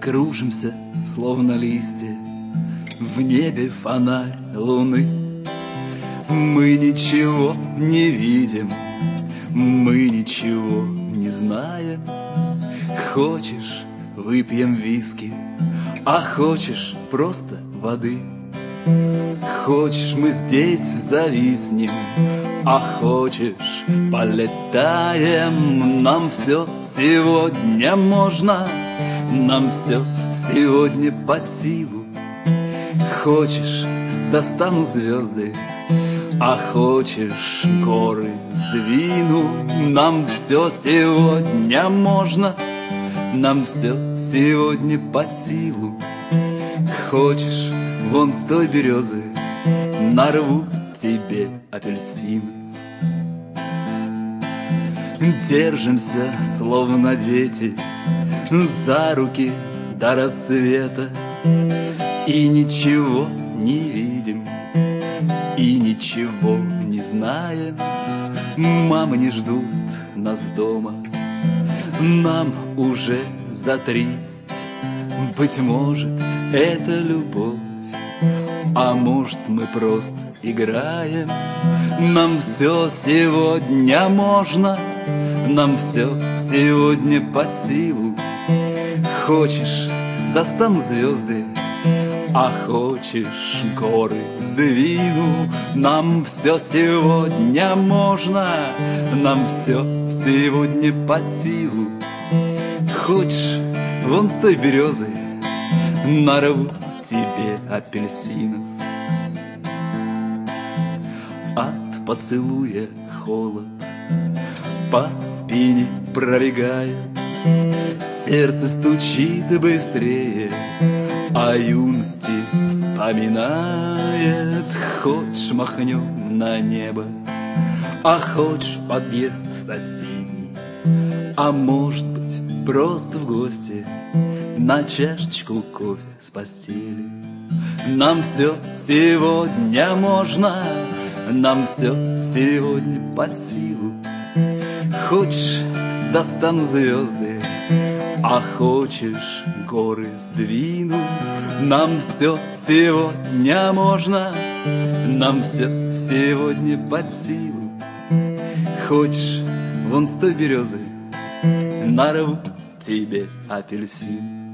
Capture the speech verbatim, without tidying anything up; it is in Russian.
Кружимся, словно листья, в небе фонарь луны. Мы ничего не видим, мы ничего не знаем. Хочешь, выпьем виски, а хочешь, просто воды. Хочешь, мы здесь зависнем, а хочешь, полетаем. Нам все сегодня можно, нам все сегодня под силу. Хочешь, достану звезды, а хочешь, горы сдвину. Нам все сегодня можно, нам все сегодня под силу. Хочешь, вон с той березы нарву тебе апельсин. Держимся, словно дети, за руки до рассвета. И ничего не видим, и ничего не знаем. Мамы не ждут нас дома, нам уже за тридцать. Быть может, это любовь, а может, мы просто играем. Нам все сегодня можно, нам все сегодня под силу. Хочешь, достану звезды, а хочешь, горы сдвину. Нам все сегодня можно, нам все сегодня под силу. Хочешь, вон с той березы нарву тебе апельсинов. От поцелуя холод по спине пробегает, сердце стучит быстрее, о юности вспоминает. Хочешь, махнем на небо, а хочешь, подъезд соседний, а может быть, просто в гости на чашечку кофе с постели. Нам все сегодня можно, нам все сегодня под силу. Хочешь, достану звезды, а хочешь, горы сдвину. Нам все сегодня можно, нам все сегодня под силу. Хочешь, вон с той березы нарву тебе апельсин.